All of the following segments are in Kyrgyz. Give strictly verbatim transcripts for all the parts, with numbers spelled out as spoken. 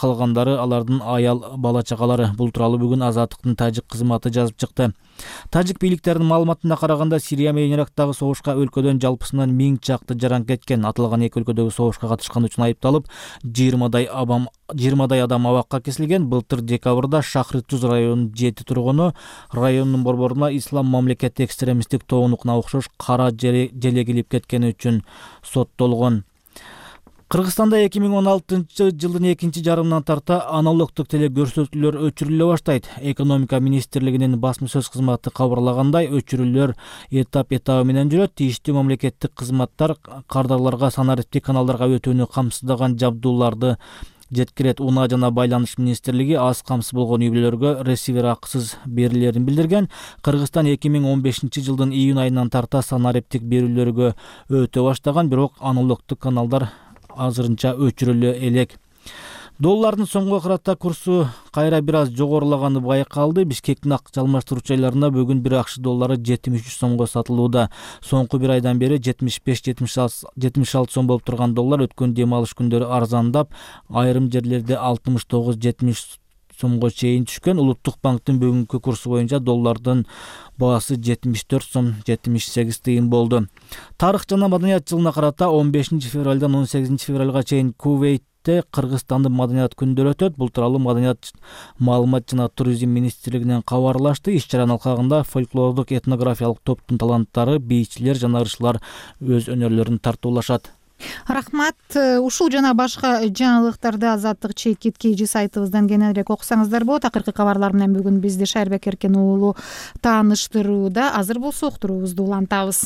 калгандары алардын аял бала чакалары. Бул тууралуу бүгүн Азаттыктын тажик кызматы жазып чыкты. Тажик бийликтеринин маалыматына караганда, Сирия менен Ирактагы согушка өлкөдөн жалпысынан миң чакты жаран кеткен. Аталган эки өлкөдөгү согушка катышкан үчүн айыпталып, жыйырмадай адам жыйырмадай адам абакка кесилген. Былтыр декабрда Шахритуз районунун жети тургуну райондун борборуна ислам мамлекети экстремисттик тобуна окшош кара желе килип кеткени үчүн соттолгон. Кыргызстанда эки миң он алтынчы жылдын экинчи жарымынан тарта аналогдук теле көрсөтүүлөр өчүрүлө баштайт. Экономика министрлигинин басма сөз кызматы кабарлагандай, өчүрүүлөр этап этабы менен жүрөт. Тийиштүү мамлекеттик кызматтар кардарларга санариптик каналдарга өтүүнү камсыздаган жабдууларды жеткирет. Унаа жана байланыш министрлиги аз камсыз болгон үй-бүлөлөргө ресивер акысыз берилерин билдирген. Кыргызстан эки миң он бешинчи жылдын июнь айынан тарта санариптик берүүлөргө өтө баштаган, бирок аналогдук каналдар азырынча өчүрүлө элек. Доллардын соңку кырата курсу кайра бир аз жогорулаганы байкалды. Бишкектин акча алмаштыруучу айларында бүгүн бир акш доллары жетимиш үч сомго сатылууда. Соңку бир айдан бери жетимиш беш жетимиш алты сом болуп турган доллар өткөн дем алыш күндөрү арзандап, айрым жерлерде алтымыш тогуз жетимиш сомго чейин түшкөн. Улуттук банктын бүгүнкү курсу боюнча доллардын баасы жетимиш төрт сом жетимиш сегиз тыйын болду. Тарых жана маданият жылына карата он бешинчи февралдан он сегизинчи февралга чейин Кувейтте Кыргызстандын маданият күндөрү өтөт. Бул тууралуу Маданият, маалымат жана туризм министрлигинен кабарлашты. Иш-чаранын алкагында фольклордук этнографиялык топтун таланттары, бийчилер жана ырчылар өз өнөрлөрүн тартуулашат. Рахмат. Ушул жана башка жаңылыктарды Азаттык чекит кж сайтыбыздан кененирээк окусаңыздар болот. Акыркы кабарлар менен бүгүн бизди Шайырбек Эркен уулу тааныштырууда. Азыр болсо уктуруубузду улантабыз.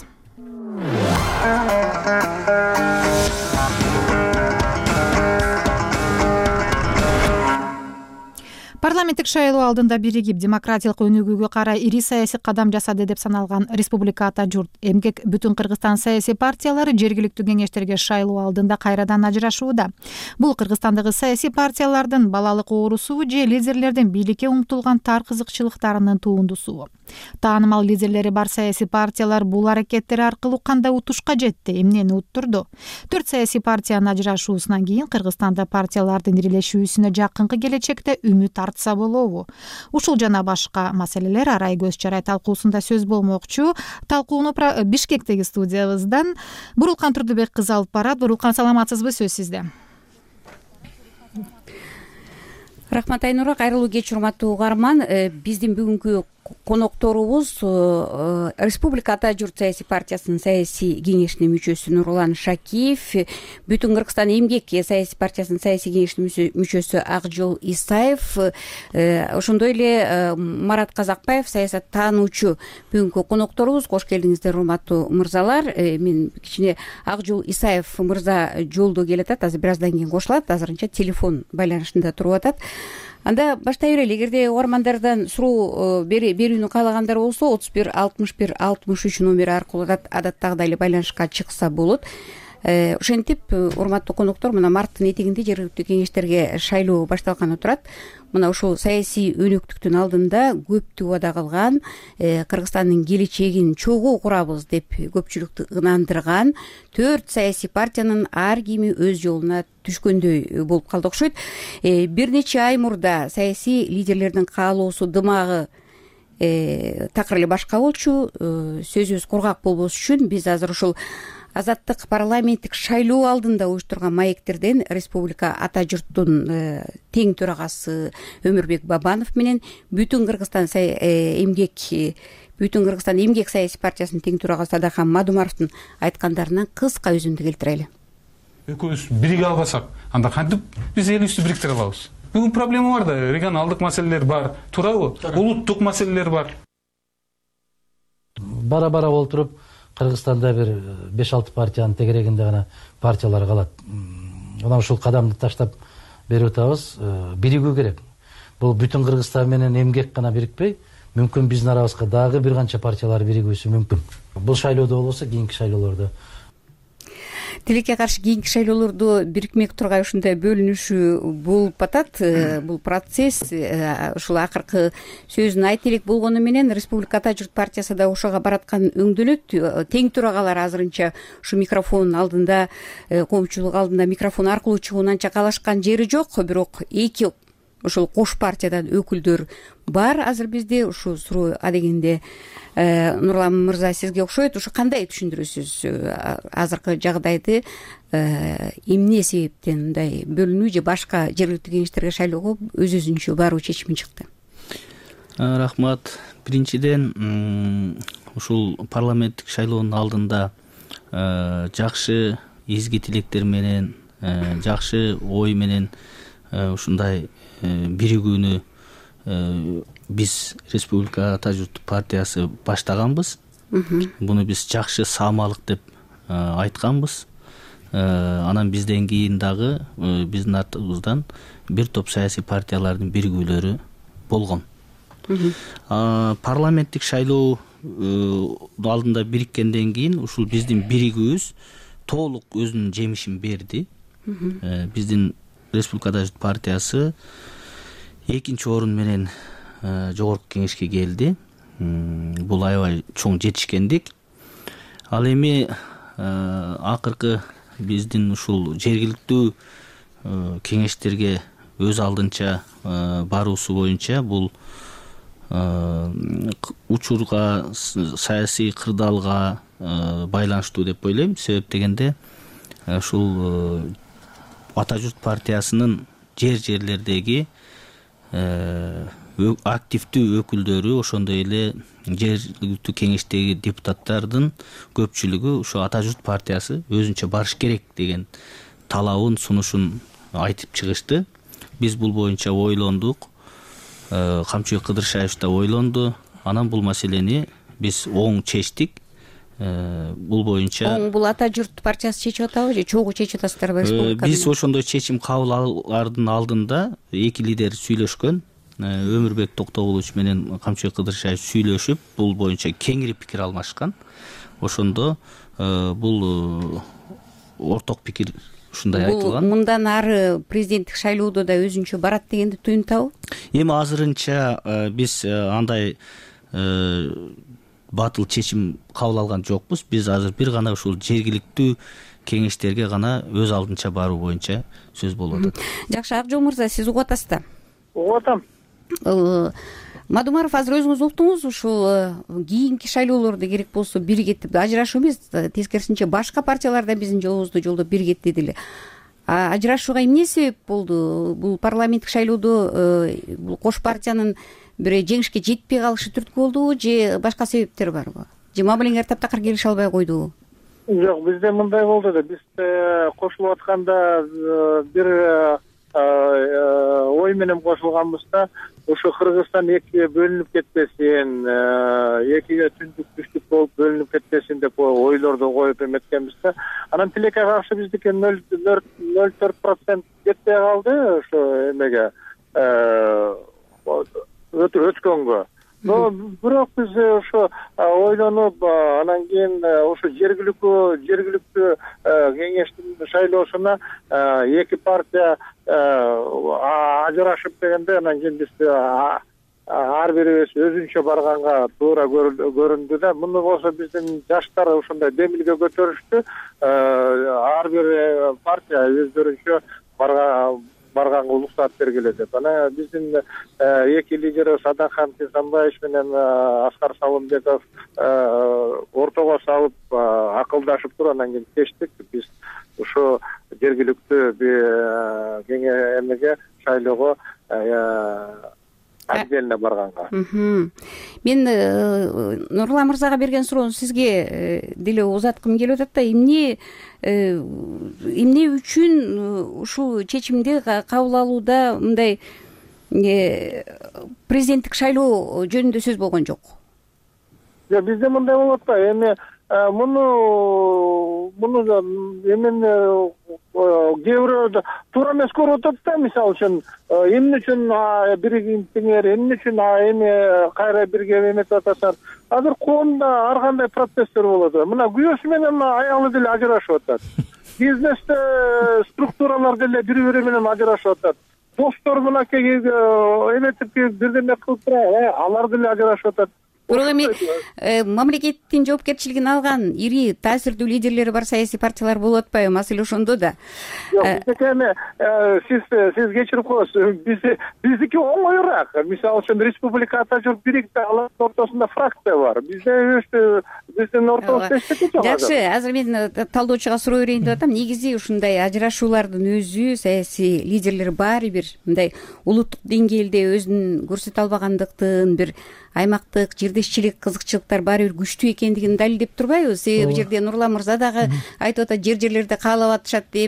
Парламенттик шайлоо алдында биригип демократиялык өнүгүүгө карай ири саясий кадам жасады деп саналган Республика Ата журт, Эмгек, Бүтүн Кыргызстан саясий партиялары жергиликтүү кеңештерге шайлоо алдында кайрадан ажырашууда. Бул Кыргызстандагы саясий партиялардын балалык оорусу же лидерлердин бийликке умтулган тар кызыкчылыктарынын туындусу. Таанымал лидерлери бар саясий партиялар бул аракеттери аркылуу кандай утушка жетти, эмнени уттурду? Төрт саясий партиянын ажырашуусунан кийин Кыргызстанда партиялардын ирилешүүсүнө жакынкы келечекте үмүт артса болобу? Ушул жана башка маселелер Арай көз чарай талкуусунда сөз болмокчу. Талкууну Бишкектеги студиябыздан Бурулкан Турдубек кызы алып барат. Бурулкан, саламатсызбы? Сөз сизде. Рахмат Айнура, кайрылуу кеч урматтуу угарман. Биздин бүгүнкү конокторубуз Республика Ата журт саясий партиясынын саясий кеңешинин мүчөсү Нурлан Шакиев, Бүтүн Кыргызстан Эмгек саясий партиясынын саясий кеңешинин мүчөсү Акжол Исаев, ошондой эле Марат Казакбаев, саясаттануучу бүгүнкү конокторубуз. Кош келдиңиздер, урматтуу мырзалар. Мен кичине Акжол Исаев мырза жолдо келатат, азыр бир аздан кийин кошулат, азырынча телефон байланышында туруп атат. Анда баштай берели. Эгерде угармандардан суроо берүүнү каалагандар болсо, отуз бир алтымыш бир алтымыш үч номери аркылуу адаттагыдай эле байланышка чыкса болот. Ошентип, урматтуу коноктор, мына марттын этегинде жергиликтүү кеңештерге шайлоо башталганы турат. Мына ушул саясий өнөктүктүн алдында көптү убада кылган, Кыргызстандын келечегин чогуу курабыз деп көпчүлүктү ынандырган төрт саясий партиянын ар кими өз жолуна түшкөндөй болуп калды окшойт. Бир нече ай мурда саясий лидерлердин каалоосу, дымагы такыр эле башка болчу. Сөзүбүз кургак болбош үчүн биз азыр ушул Азаттык парламенттик шайлоо алдында уюштурган маектерден Республика Ата журттун тең төрагасы Өмүрбек Бабанов менен Бүтүн Кыргызстан Эмгек Бүтүн Кыргызстан Эмгек саясий партиясынын тең төрагасы Адахан Мадумаровдун айткандарынан кыска үзүндү келтирели. Экөөбүз бириге албасак, анда кантип биз элибизди бириктире алабыз? Бүгүн проблема бар да, регионалдык маселелер бар, туурабы? Улуттук маселелер бар. Бара-бара олтуруп, Кыргызстанда бир беш алты партиянын тегерегинде гана партиялар калат. Мына ушул кадамды таштап берип атабыз. Биригүү керек. Бул Бүтүн Кыргызстан менен Эмгек гана бирикпей, мүмкүн биздин арабызга дагы бир канча партиялар биригүүсү мүмкүн. Бул шайлоодо болбосо, кийинки шайлоолордо. тилекке каршы кийинки шайлоолордо бирикмек тургай ушундай бөлүнүшүү болуп атат. Бул процесс ушул акыркы сөзүн айта элек болгону менен Республика Ата журт партиясы да ошого бараткан өңдөлөт. Тең турагалар азырынча ушу микрофон алдында, коомчулук алдында микрофон аркылуу чыгуунун анча каалашкан жери жок. Бирок эки ошол кош партиядан өкүлдөр бар азыр бизде. Ушу суроо адегенде Нурлан мырза сизге окшойт. Ушу кандай түшүндүрөсүз азыркы жагдайды? Эмне себептен мындай бөлүнүү же башка жергиликтүү кеңештерге шайлоого өз өзүнчө баруу чечими чыкты? Рахмат. Биринчиден, ушул парламенттик шайлоонун алдында жакшы изги тилектер менен, жакшы ой менен ушундай биригүүнү биз Республика Ата журт партиясы баштаганбыз. Буну биз жакшы саамалык деп айтканбыз. Анан бизден кийин дагы биздин артыбыздан бир топ саясий партиялардын биригүүлөрү болгон. Парламенттик шайлоо алдында бириккенден кийин ушул биздин биригүүбүз толук өзүнүн жемишин берди. Биздин Республика Ата журт партиясы экинчи орун менен жогорку кеңешке келди. Бул аябай чоң жетишкендик. Ал эми акыркы биздин ушул жергиликтүү кеңештерге өз алдынча баруусу боюнча бул учурга, саясий кырдаалга байланыштуу деп ойлойм. Себеп дегенде ушул Ата журт партиясынын жер жерлердеги активдүү өкүлдөрү, ошондой эле жергиликтүү кеңештеги депутаттардын көпчүлүгү ушу Ата журт партиясы өзүнчө барыш керек деген талабын, сунушун айтып чыгышты. Биз бул боюнча ойлондук. Камчыбек Кыдыршаев да ойлонду. Анан бул маселени биз оң чечтик. Бул боюнча оң бул Ата журт партиясы чечип атабы же чогуу чечип атасыздарбы республикада? Биз ошондой чечим кабыл алаардын алдында эки лидер сүйлөшкөн. Өмүрбек Токтобулович менен Камчыбек Кыдыршаев сүйлөшүп, бул боюнча кеңири пикир алмашкан. Ошондо бул орток пикир ушундай айтылган. Мындан ары президенттик шайлоодо да өзүнчө барат дегенди туюнтабы? Эми азырынча биз андай батыл чечим кабыл алган жокпуз. Биз азыр бир гана ушул жергиликтүү кеңештерге гана өз алдынча баруу боюнча сөз болуп атат. Жакшы, Акжол мырза, сиз угуп атасыз да? Угуп атам. Мадумаров, азыр өзүңүз уктуңуз, ушул кийинки шайлоолордо керек болсо биригет деп, ажырашуу эмес, тескерисинче башка партиялар да биздин жолубузду жолдоп биригет дедиле. Ажырашууга эмне себеп болду? Бул парламенттик шайлоодо бул кош партиянын бир жеңишке жетпей калышы түрткү болдубу же башка себептер барбы? Же мамилеңер таптакыр келише албай койдубу? Жок, бизде мындай болду да. Биз кошулуп атканда бир ой менен кошулганбыз да, ушу Кыргызстан экиге бөлүнүп кетпесин, экиге түндүк түштүк болуп бөлүнүп кетпесин деп ойлорду коюп эметкенбиз да. Анан тилекке каршы биздики нөл төрт процент жетпей калды ошо эмеге өткөнгө. Но бирок биз ошо ойлонуп, анан кийин ошо жергиликтүү жергиликтүү кеңештин шайлоосуна эки партия ажырашып дегенде, анан кийин биз ар бирибиз өзүнчө барганга туура көрүндү да. Муну болсо биздин жаштар ошондой демилге көтөрүштү. Ар бир партия өздөрүнчө барганга уруксаат бергиле деп. Анан биздин эки лидерибиз Адахан Тизамбаевич менен Аскар Салымбеков ортого салып акылдашып туруп, анан кийин чечтик. Биз ушу жергиликтүү эмеге шайлоого отдельно барганга. Мен Нурлан мырзага берген суроону сизге деле узаткым келип атат да, эмне эмне үчүн ушул чечимди кабыл алууда мындай президенттик шайлоо жөнүндө сөз болгон жок? Жок, бизде мындай болот да. Эми муну муну эмне кээ бирөө туура эмес көрүп атат да. Мисалы үчүн эмне үчүн биригиңер, эмне үчүн эми кайра бирге эметип атасыңар? Азыр коомдо ар кандай процесстер болот. Мына күйөөсү менен аялы деле ажырашып атат. бизнесте структуралар деле бири бири менен ажырашып атат. Достор мынакей эметип бирдеме кылып турат, алар деле ажырашып атат. Бирок эми мамлекеттин жоопкерчилигин алган ири таасирдүү лидерлери бар саясий партиялар болуп атпайбы? Маселе ошондо да. Жок, биздики эми сиз сиз кечирип коесуз. Биз биздики оңоюраак. Мисалы үчүн Республика Ата журт бирикти, алардын ортосунда фракция бар. Бизде биздин ортобузда эчтеке жок. Жакшы, азыр мен талдоочуга суроо берейин деп атам. Негизи ушундай ажырашуулардын өзү саясий лидерлер баары бир мындай улуттук деңгээлде өзүн көрсөтө албагандыктын, бир аймактык жердешчилик кызыкчылыктар баары бир күчтүү экендигин далилдеп турбайбы? Себеби бул жерде Нурлан мырза дагы айтып атат, жер жерлерде каалап атышат деп,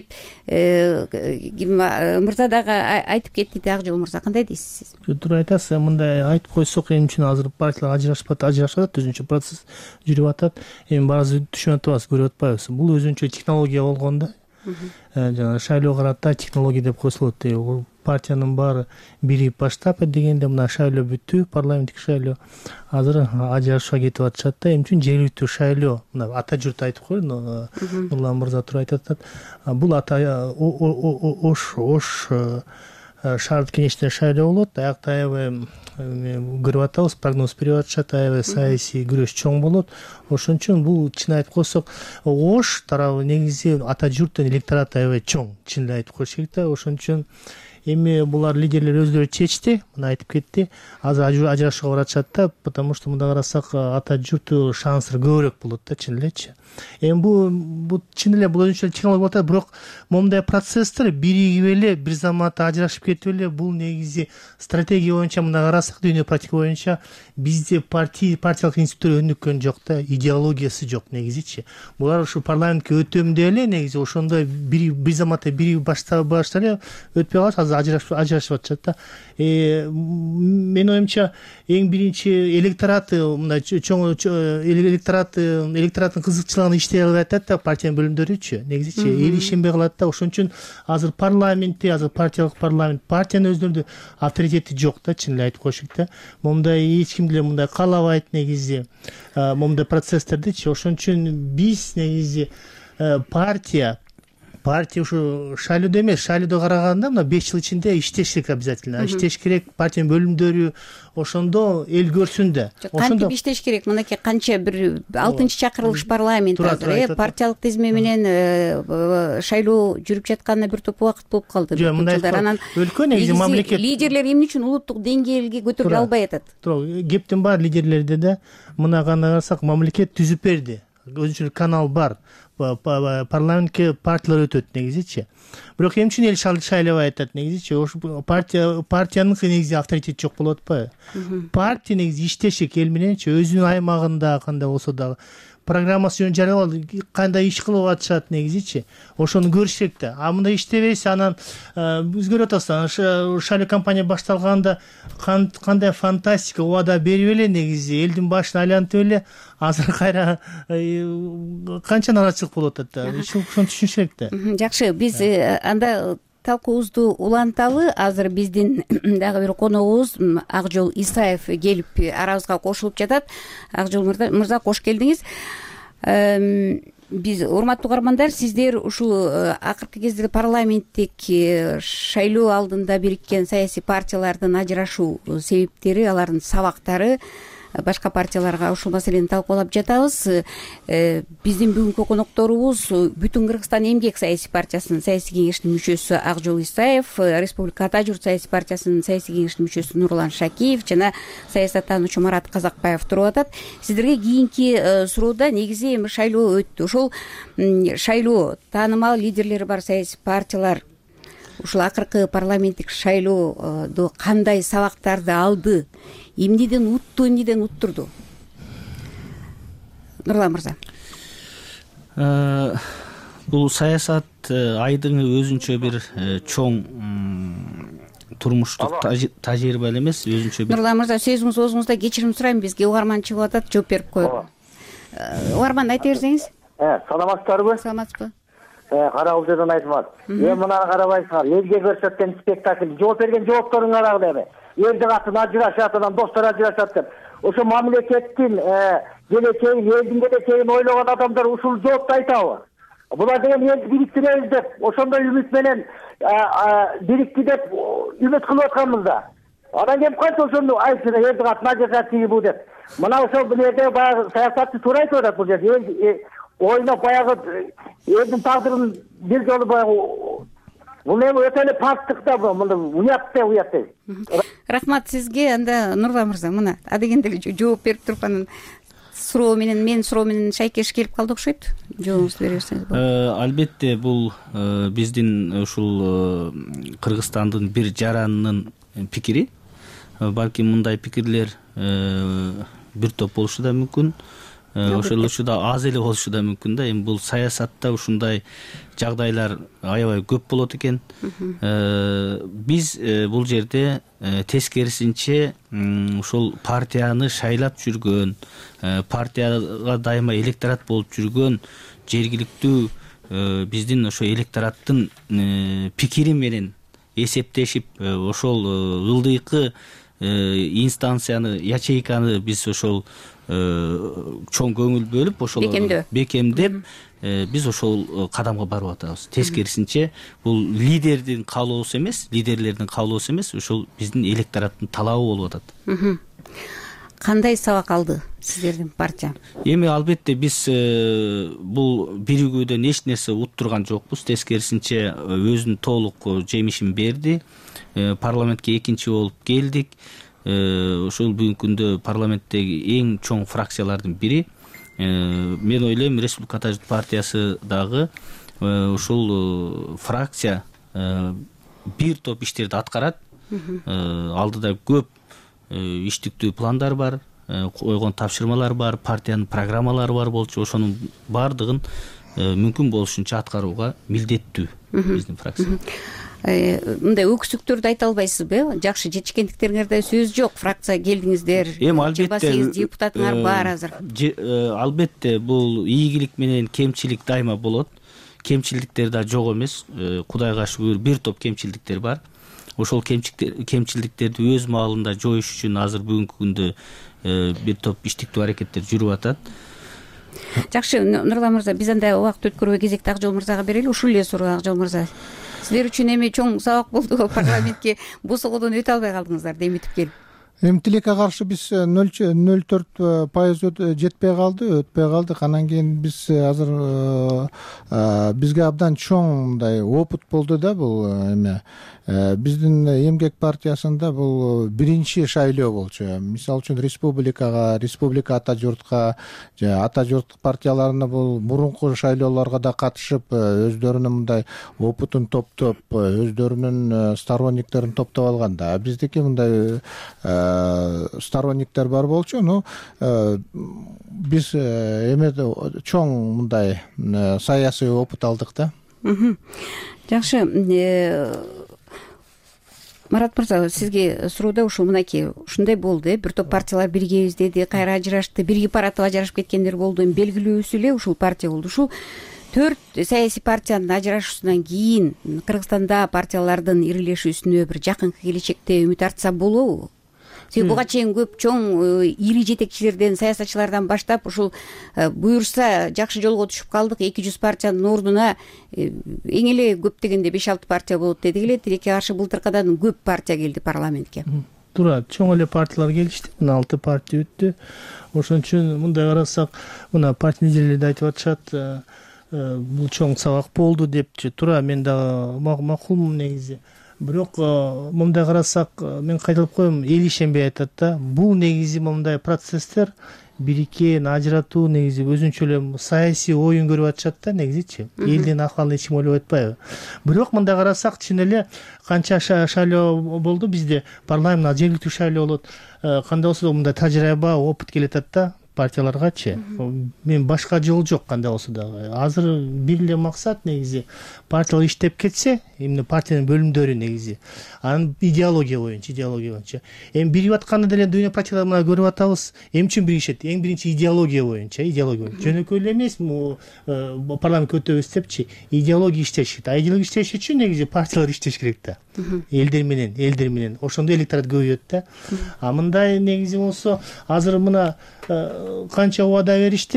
мырза дагы айтып кетти. Ак жол мырза, кандай дейсиз сиз? Туура айтасыз. Мындай айтып койсок, эмне үчүн азыр партиялар ажырашып атат, ажырашып атат, өзүнчө процесс жүрүп атат. Эми баарыбыз түшүнүп атабыз, көрүп атпайбыз. Бул өзүнчө технология болгон да. Жана шайлоо карата технология деп койсулат. Партиянын баары бирип баштап дегенде мына шайлоо бүттү, парламенттик шайлоо. Азыр ажырашууга кетип атышат да. Эмне үчүн жергиликтүү шайлоо? Мына ата журт айтып койду, Нурлан мырза тура айтып атат. Бул ата ош ош шаардык кеңештин шайлоо болот. Аякта аябай көрүп атабыз, прогноз берип атышат, аябай саясий күрөш чоң болот. Ошон үчүн бул чын айтып койсок, ош тарабы негизи ата журттун электораты аябай чоң. Чын эле айтып коюш керек да. Ошон үчүн эми булар лидерлер өздөрү чечти, мына айтып кетти. Азыр ажырашууга баратышат да, потому что мында карасак ата журтту шансыр көбүрөөк болот да, чын элечи. Эми бул бул чын эле бул өзүнчө технология болот, бирок момундай процесстер биригип эле бир заматта ажырашып кетип эле бул негизи стратегия боюнча мында карасак, дүйнө практика боюнча бизде партия партиялык институттар өнүккөн жок да, идеологиясы жок негизичи. Булар ушу парламентке өтөм деп эле негизи ошондой бир бир заматта биригип баштап баштап эле өтпөй калат, азыр ажырашып ажырашып атышат да. Менин оюмча эң биринчи электораты мындай чоң электораты электораттын кызыкчылыгын иштей албай атат да, партиянын бөлүмдөрүчү негизичи эл ишенбей калат да. Ошон үчүн азыр парламентте, азыр партиялык парламент, партиянын өздөрүнүн авторитети жок да, чын эле айтып коюш керек да. Момундай эч ким деле мындай каалабайт негизи момундай процесстердичи. Ошон үчүн биз негизи партия партия ушу шайлоодо эмес, шайлоодо караганда мына беш жыл ичинде иштеш керек обязательно. Иштеш керек, партиянын бөлүмдөрү ошондо эл көрсүн да. Ошондо иштеш керек. Мынакей канча бир алтынчы чакырылыш парламент азыр партиялык тизме менен шайлоо жүрүп жатканына бир топ убакыт болуп калды. Жок, мындай өлкө негизи мамлекет лидерлер эмне үчүн улуттук деңгээлге көтөрүлө албай атат? Туура, кептин бар лидерлерде да мына кандай карасак, мамлекет түзүп берди. Өзүнчө канал бар. Парламентке партиялар өтөт негизичи. Бирок эмне үчүн эл шайлабай атат негизичи? Ошо партия партиянын негизи авторитети жок болуп атпайбы? Партия негизи иштеши эл мененчи, өзүнүн аймагында кандай болсо дагы программасын жарыялап кандай иш кылып атышат негизичи. Ошону көрүш керек да. А мындай иштебесе, анан биз көрүп атабыз, шайлоо кампания башталганда кандай фантастика убада берип эле негизи элдин башын айлантып эле, азыр кайра канча нараачылык болуп атат да. Ошону түшүнүш керек да. Жакшы, биз анда талкуубузду уланталы. Азыр биздин дагы бир коногубуз Акжол Исаев келип арабызга кошулуп жатат. Акжол мырза, кош келдиңиз. Биз, урматтуу угармандар, сиздер ушул акыркы кезде парламенттик шайлоо алдында бириккен саясий партиялардын ажырашуу себептери, алардын сабактары, башка партияларга ушул маселени талкуулап жатабыз. Биздин бүгүнкү конокторубуз Бүтүн Кыргызстан эмгек саясий партиясынын саясий кеңешинин мүчөсү Акжол Исаев, Республика Ата журт саясий партиясынын саясий кеңешинин мүчөсү Нурлан Шакиев жана саясаттануучу Марат Казакбаев туруп атат. Сиздерге кийинки суроодо негизи эми шайлоо өттү. Ошол шайлоо таанымал лидерлери бар саясий партиялар ушул акыркы парламенттик шайлоодо кандай сабактарды алды? Эмнеден утту, эмнеден уттурду? Нурлан мырза. Бул саясат айдың өзүнчө бир чоң турмуштук тажрыйба эле эмес, өзүнчө бир. Нурлан мырза, сөзүңүз оозуңузда кечирим сурайм, бизге угарман чыгып атат, жооп берип коелу. Угарман, айта берсеңиз. Саламатсыздарбы? Саламатсызбы? Карагулжадан айтмат. Эми мына карабайсыңар, элге көрсөткөн спектакль, жооп берген жоопторуң карагыла эми. Элдин атын ажырашат, анан достор ажырашат деп. Ошо мамлекеттин келечегин, элдин келечегин ойлогон адамдар ушул жоопду айтабы? булар деген элди бириктиребиз деп ошондой үмүт менен бирикти деп үмүт кылып атканбыз да. Анан кийин кантип ошону айтсына элди катын ажырашат тиги бу деп. Мына ошол бул жерде баягы саясатчы туура айтып атат бул жерде. Ойноп баягы элдин тагдырын бир жолу баягы бул эми өтө эле панттык да, мында уят да уят да. Рахмат сизге. Анда Нурлан мырза, мына адегенде эле жооп берип туруп анан суроо менен менин суроо менен шайкеш келип калды окшойт. Жообуңузду бере берсеңиз болот. Албетте бул биздин ушул Кыргызстандын бир жаранынын пикири. Балким мындай пикирлер бир топ болушу да мүмкүн. Ошол учурда аз эле болушу да мүмкүн да. Эми бул саясатта ушундай жагдайлар аябай көп болот экен. Биз бул жерде тескерисинче ушул партияны шайлап жүргөн, партияга дайыма электорат болуп жүргөн жергиликтүү биздин ошо электораттын пикири менен эсептешип ошол ылдыйкы инстанцияны, ячейканы биз ошол чоң көңүл бөлүп ошол бекемдеп биз ошол кадамга барып атабыз. Тескерисинче бул лидердин каалоосу эмес, лидерлердин каалоосу эмес, ошол биздин электораттын талабы болуп атат. Кандай сабак алды сиздердин партия? Эми албетте биз бул биригүүдөн эч нерсе уттурган жокпуз. Тескерисинче өзүнүн толук жемишин берди. Парламентке экинчи болуп келдик. Ошол бүгүнкү күндө парламенттеги эң чоң фракциялардын бири. Мен ойлойм, Республика Ата журт партиясы дагы ушул фракция бир топ иштерди аткарат. Алдыда көп иштиктүү пландар бар, койгон тапшырмалар бар, партиянын программалары бар болчу. Ошонун баардыгын мүмкүн болушунча аткарууга милдеттүү биздин фракция. Мындай өксүктөрдү айта албайсызбы? Жакшы жетишкендиктериңерде сөз жок. Фракция келдиңиздер. Эми албетте жыйырма сегиз депутатыңар бар азыр. Албетте бул ийгилик менен кемчилик дайыма болот. Кемчиликтер да жок эмес. Кудайга шүгүр бир топ кемчиликтер бар. Ошол кемчиликтерди өз маалында жоюш үчүн азыр бүгүнкү күндө бир топ иштиктүү аракеттер жүрүп атат. Жакшы, Нурлан мырза, биз анда убакыт өткөрбөй кезекти Акжол мырзага берели. Ушул эле суроо, Акжол мырза. Сиздер үчүн эми чоң сабак болду, парламентке бул согодон өтө албай калдыңыздар, демитип келип. Эми тилекке каршы биз нөл төрт пайыз жетпей калды, өтпөй калдык. Анан кийин биз азыр бизге абдан чоң мындай опыт болду да бул эме. Биздин Эмгек партиясында бул биринчи шайлоо болчу. Мисалы үчүн республикага, республика ата журтка, ата журт партияларына бул мурунку шайлоолорго да катышып, өздөрүнүн мындай опытын топтоп, өздөрүнүн сторонниктерин топтоп алган да. Биздики мындай сторонниктер бар болчу. Ну биз эме чоң мындай саясий опыт алдык да. Жакшы, Марат мырза, сизге суроодо ушул мынакей ушундай болду, бир топ партиялар биригебиз деди, кайра ажырашты, биригип баратып ажырашып кеткендер болду. Эми белгилүүсү эле ушул партия болду. Ушул төрт саясий партиянын ажырашуусунан кийин Кыргызстанда партиялардын ирилешүүсүнө бир жакынкы келечекте үмүт артса болобу? Себеби буга чейин көп чоң ири жетекчилерден, саясатчылардан баштап ушул буюрса жакшы жолго түшүп калдык, эки жүз партиянын ордуна эң эле көп дегенде беш алты партия болот дедик эле. Тилекке каршы былтыркыдан көп партия келди парламентке. Туура, чоң эле партиялар келишти. Мына алты партия өттү. Ошон үчүн мындай карасак, мына партия лидерлери да айтып атышат, бул чоң сабак болду депчи. Туура, мен дагы макулмун негизи. Бирок мындай карасак, мен кайталап коем, эл ишенбей атат да. Бул негизи мындай процесстер бириккен, ажыратуу негизи өзүнчө эле саясий оюн көрүп атышат да негизичи. Элдин акыбалын эч ким ойлоп атпайбы? Бирок мындай карасак, чын эле канча шайлоо болду бизде, парламент жергиликтүү шайлоо болот. Кандай болсо да мындай тажрыйба, опыт келатат да партияларгачы. Мен башка жол жок кандай болсо дагы. Азыр бир эле максат негизи партиялар иштеп кетсе, эмне партиянын бөлүмдөрү негизи. Анын идеология боюнча, идеология боюнча. Эми биригип атканда деле дүйнө партиялары мына көрүп атабыз. Эмне үчүн биригишет? Эң биринчи идеология боюнча, идеология. Жөнөкөй эле эмес, парламентке өтөбүз депчи, идеология иштеш керек. А идеология иштеш үчүн негизи партиялар иштеш керек да. Элдер менен, элдер менен. Ошондо электорат көбөйөт да. А мындай негизи болсо, азыр мына канча убада беришти,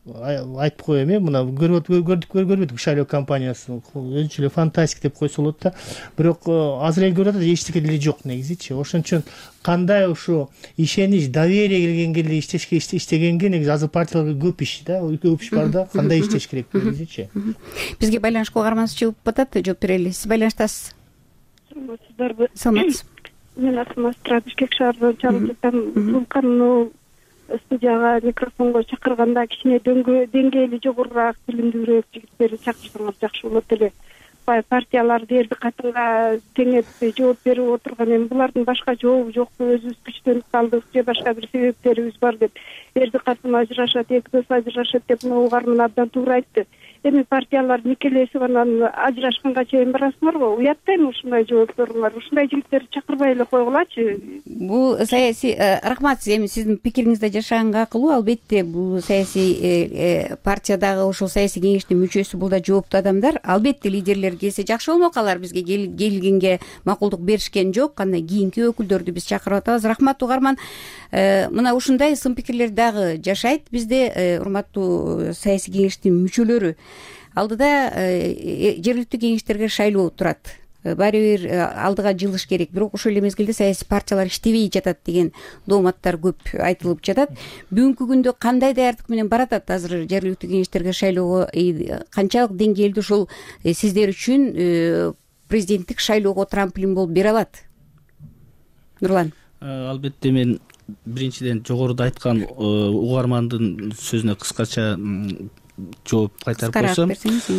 айтып коеюн э мына көрүп көрдүк көрбөдүк шайлоо кампаниясын өзүнчө эле фантастик деп койсо болот да, бирок азыр эл көрүп атат эчтеке деле жок негизичи. Ошон үчүн кандай ушу ишенич, доверие келгенге эле иштешке иштегенге негизи азыр партияларга көп иш да, көп иш бар да, кандай иштеш керек негизичи. Бизге байланышка угарманыбыз чыгып атат, жооп берели. Сиз байланыштасыз. Саламатсыздарбы? Саламатсыз. Мен Асма Астра, Бишкек шаарынан чалып жатам. Бул кануну студияга микрофонго чакырганда кичине деңгээли жогорураак, билимдүүрөөк жигиттерди чакырсаңыз жакшы болот эле. Партиялар дээрди катынга тең этпей жооп берип отурган, эми булардын башка жообу жокпу, өзүбүз күчтөнүп калдык же башка бир себептерибиз бар деп эрди катын ажырашат, эки дос ажырашат деп мына угарман абдан туура айтты. Эми партиялар никелешип анан ажырашканга чейин барасыңарбы? Уяттайм ушундай жоопторуңар. Ушундай жигиттерди чакырбай эле койгулачы. Бул саясий рахмат, эми сиздин пикириңизде жашаганга акылуу. Албетте бул саясий партиядагы ошол саясий кеңештин мүчөсү, бул да жооптуу адамдар. Албетте лидерлер келсе жакшы болмок, алар бизге келгенге макулдук беришкен жок. Кандай кийинки өкүлдөрдү биз чакырып атабыз. Рахмат угарман. Мына ушундай сын пикирлер дагы жашайт бизде, урматтуу саясий кеңештин мүчөлөрү. Алдыда жергиликтүү кеңештерге шайлоо турат. Баары бир алдыга жылыш керек. Бирок ошол эле мезгилде саясий партиялар иштебей жатат деген дооматтар көп айтылып жатат. Бүгүнкү күндө кандай даярдык менен баратат азыр жергиликтүү кеңештерге шайлоого? Канчалык деңгээлде ошол сиздер үчүн президенттик шайлоого трамплин болуп бере алат? Нурлан. Албетте мен биринчиден жогоруда айткан угармандын сөзүнө кыскача жооп кайтарып койсом,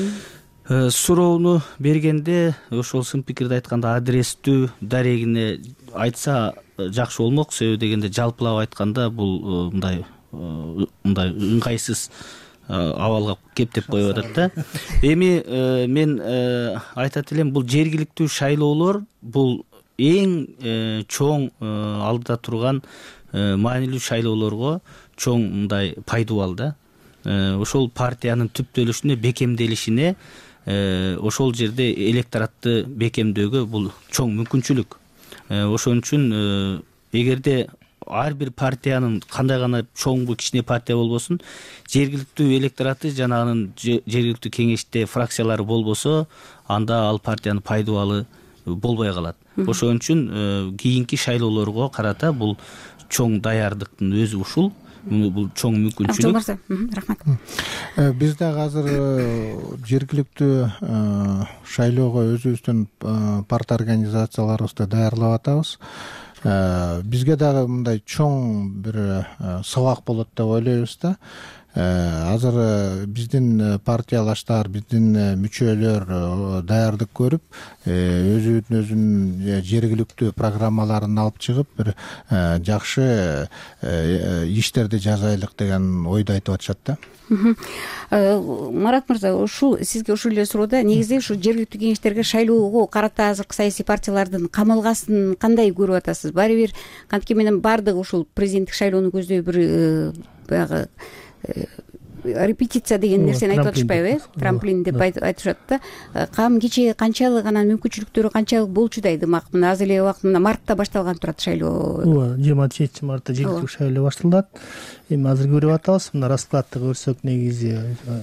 суроону бергенде ошол сын пикирди айтканда адрестүү, дарегине айтса жакшы болмок. Себеби дегенде жалпылап айтканда бул мындай мындай ыңгайсыз абалга кептеп коюп атат да. Эми мен айтат элем, бул жергиликтүү шайлоолор бул эң чоң алдыда турган маанилүү шайлоолорго чоң мындай пайдубал да. Ошол партиянын түптөлүшүнө, бекемделишине, ошол жерде электоратты бекемдөөгө бул чоң мүмкүнчүлүк. Ошон үчүн эгерде ар бир партиянын кандай гана чоңбу кичине партия болбосун, жергиликтүү электораты жана анын жергиликтүү кеңеште фракциялары болбосо, анда ал партиянын пайдубалы болбой калат. Ошон үчүн кийинки шайлоолорго карата бул чоң даярдыктын өзү ушул. Бул чоң мүмкүнчүлүк. Мырза, рахмат. Биз дагы азыр жергиликтүү шайлоого өзүбүздүн парт организацияларыбызды даярлап атабыз. Бизге дагы мындай чоң бир сабак болот деп ойлойбуз да. Азыр биздин партиялаштар, биздин мүчөлөр даярдык көрүп, өзүнүн өзүнүн жергиликтүү программаларын алып чыгып, бир жакшы иштерди жасайлык деген ойду айтып атышат да. Марат мырза, ушул сизге ушул эле суроода негизи ушу жергиликтүү кеңештерге шайлоого карата азыркы саясий партиялардын камалгасын кандай көрүп атасыз? Баары бир кантке менен баардыгы ушул президенттик шайлоону көздөй бир баягы репетиция деген нерсени айтып атышпайбы, э? Трамплин деп айтышат да. Кам кече канчалык анан мүмкүнчүлүктөрү канчалык болчу дейт. Мына азыр эле убакыт мына мартта башталган турат шайлоо. Ооба, жыйырма жетинчи мартта жергиликтүү шайлоо башталат. Эми азыр көрүп атабыз, мына раскладты көрсөк, негизи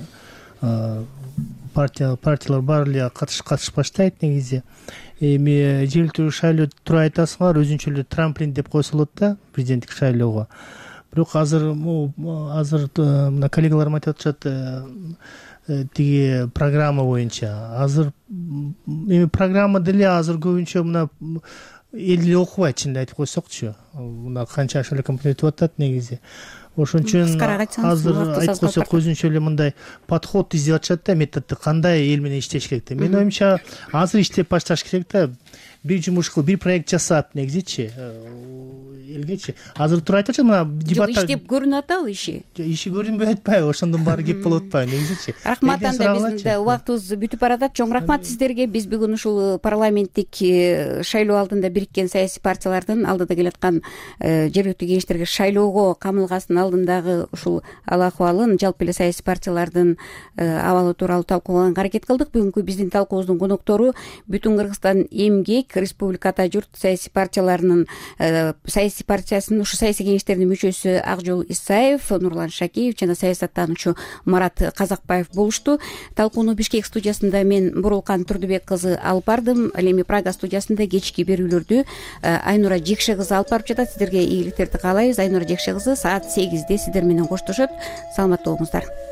партия партиялар баары эле катыш катыш баштайт негизи. Эми жергиликтүү шайлоо туура айтасыңар, өзүнчө эле трамплин деп койсо болот да президенттик шайлоого. Бирок азыр азыр мына коллегаларым айтып атышат, тиги программа боюнча. Азыр эми программа деле азыр көбүнчө мына эл эле окубайт, чынын айтып койсокчу. Мына канча шайлоо компания өтүп атат негизи. Ошон үчүн азыр айтып койсок өзүнчө эле мындай подход издеп атышат да, методду кандай эл менен иштеш керек деп. Менин оюмча азыр иштеп башташ керек да. Бир жумуш кылып, бир проект жасап негизичи элгечи. Азыр туура айтып атышат, мына дебаттар иштеп көрүнүп атабы иши? Иши көрүнбөй атпайбы? Ошондон баары кеп болуп атпайбы негизичи? Рахмат, анда биздин да убактыбыз бүтүп баратат. Чоң рахмат сиздерге. Биз бүгүн ушул парламенттик шайлоо алдында бириккен саясий партиялардын алдыда келаткан жергиликтүү кеңештерге шайлоого камылгасын алдындагы ушул ал акыбалын, жалпы эле саясий партиялардын абалы тууралуу талкуулаганга аракет кылдык. Бүгүнкү биздин талкуубуздун коноктору Бүтүн Кыргызстан эмгек, Республика Ата журт саясий партияларынын саясий саясий партиясынын ушу саясий кеңештеринин мүчөсү Акжол Исаев, Нурлан Шакиев жана саясаттануучу Марат Казакбаев болушту. Талкууну Бишкек студиясында мен Бурулкан Турдубек кызы алып бардым. Ал эми Прага студиясында кечки берүүлөрдү Айнура Жекше кызы алып барып жатат. Сиздерге ийгиликтерди каалайбыз. Айнура Жекше кызы саат сегизде сиздер менен коштошот. Саламатта болуңуздар.